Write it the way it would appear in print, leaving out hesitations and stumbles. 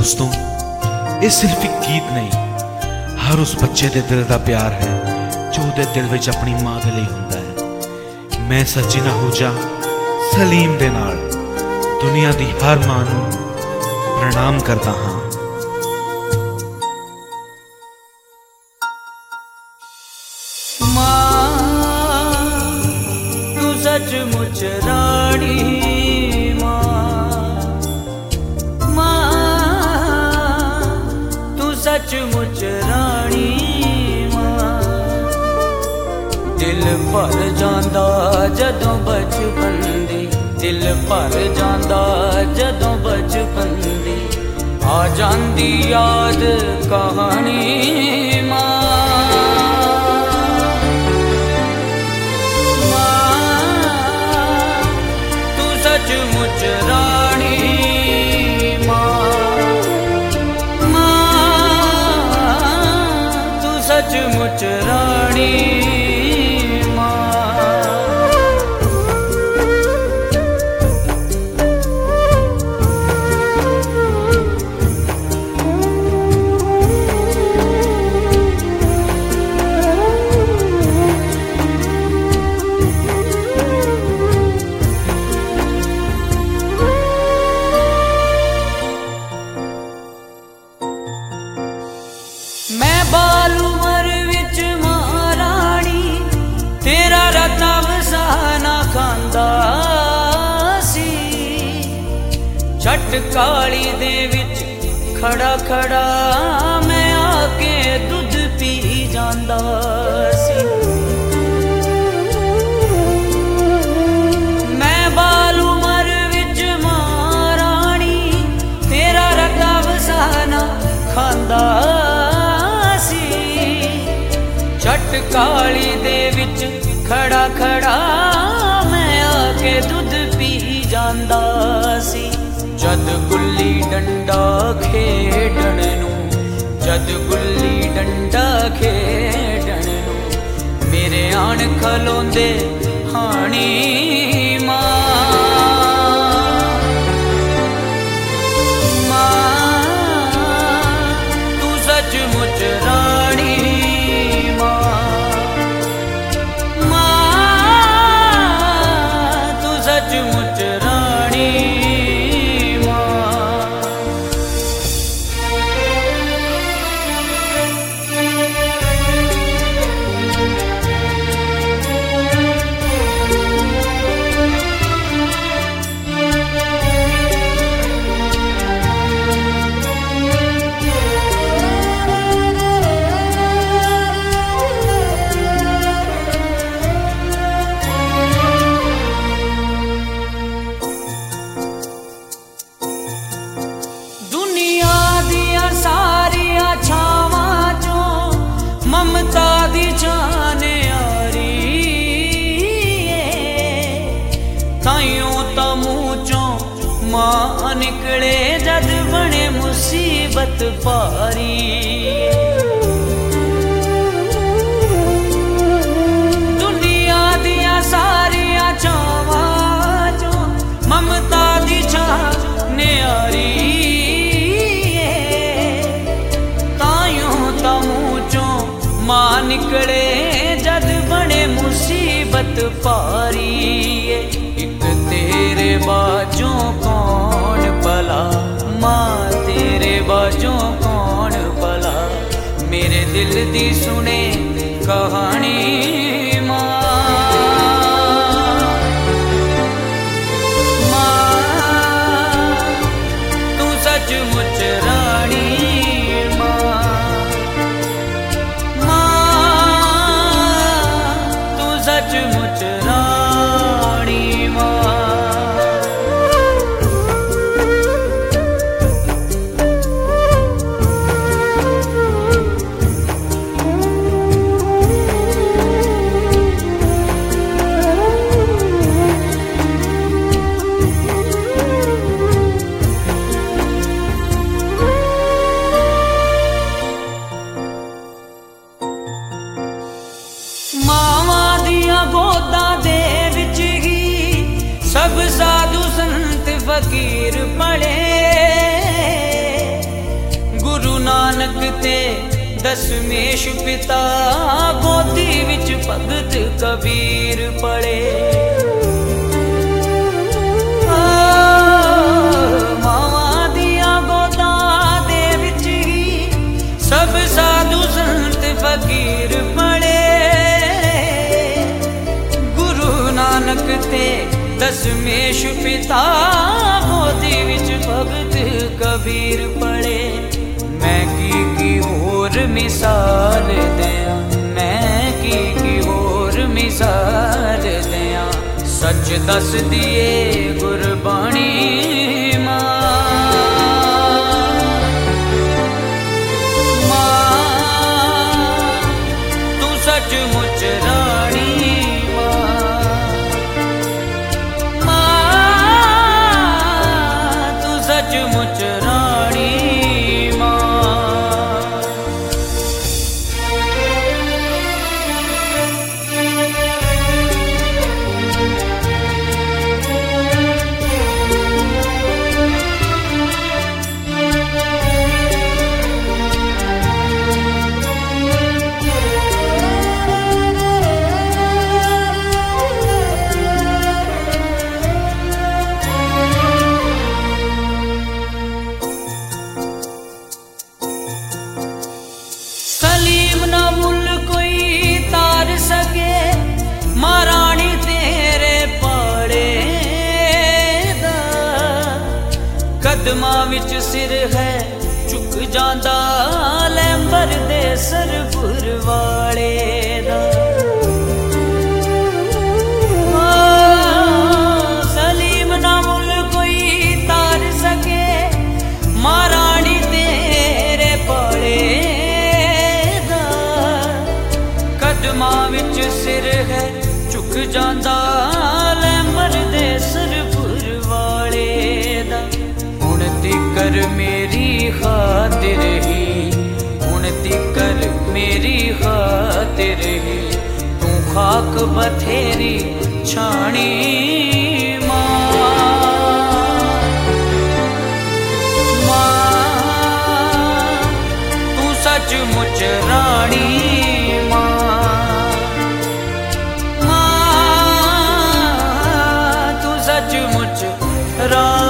दोस्तों, ये सिर्फ एक गीत नहीं, हर उस बच्चे दे दिल दा प्यार है जो दे दिल विच अपनी मां दे लई हुंदा है। मैं सच्ची आहूजा सलीम दे नाल दुनिया दी हर मां नूं प्रणाम करदा हां। सचमुच रानी माँ, तू सचमुच रानी माँ। दिल भर जांदा जदों बचपन दी, दिल भर जांदा जदों बचपन दी, आ जांदी याद कहानी माँ। सचमुच रानी माँ, तू सचमुच रानी काली दे विच खड़ा खड़ा मैं आके दूध पी जांदा सी। मैं बाल उमर विच महारानी तेरा रता वसाना खांदा सी। झट काली दे विच खड़ा खड़ा मैं आके दूध पी जांदा सी। जद गुल्ली डंडा खेडण नूं, जद गुल्ली डंडा खेडण नूं मेरे आण खलोंदे हाणी मां, तू सचमुच रानी मां, तू सचमुच रानी। ममता दी जाने आरी ताइयों ता मुँह चों मां निकले जद बने मुसीबत पारी। दुनिया दिया सारिया चावां चों ममता दी जाने आरी मां निकले जद बने मुसीबत पारी। एक तेरे बाजों कौन भला मां, तेरे बाजों कौन भला मेरे दिल दी सुने कहानी मां, तू सचमुच रानी सचमुच रानी मां। सब साधु संत फकीर पड़े नानक ते दसमेश पिता गोदी विच भगत कबीर पड़े। मावा दिया गोदा दे विच सब साधु संत फकीर पड़े। गुरु नानक ते दसमेश पिता गोदी विच भगत कबीर पड़े। मैं की होर मिसाल दिया, मैं की होर मिसाल दिया, सच दस दिए गुरबाणी मां तू सचमुच रानी मां तू सचमुच रानी महारानी तेरे पाड़े दा कदमां विच सिर है झुक जांदा लैंबर दे सरपुर वाले दा। सलीम ना मुल कोई तार सके महारानी तेरे पाड़े दा कदमां विच सिर है झुक जांदा लैंबर दे सरपुर वाले दा। हुण तिकर मेरी खातिर ही, हुण तिकर मेरी खातिर ही तू खाक बथेरी छाणी मां तू सचमुच रानी सचमुच रानी।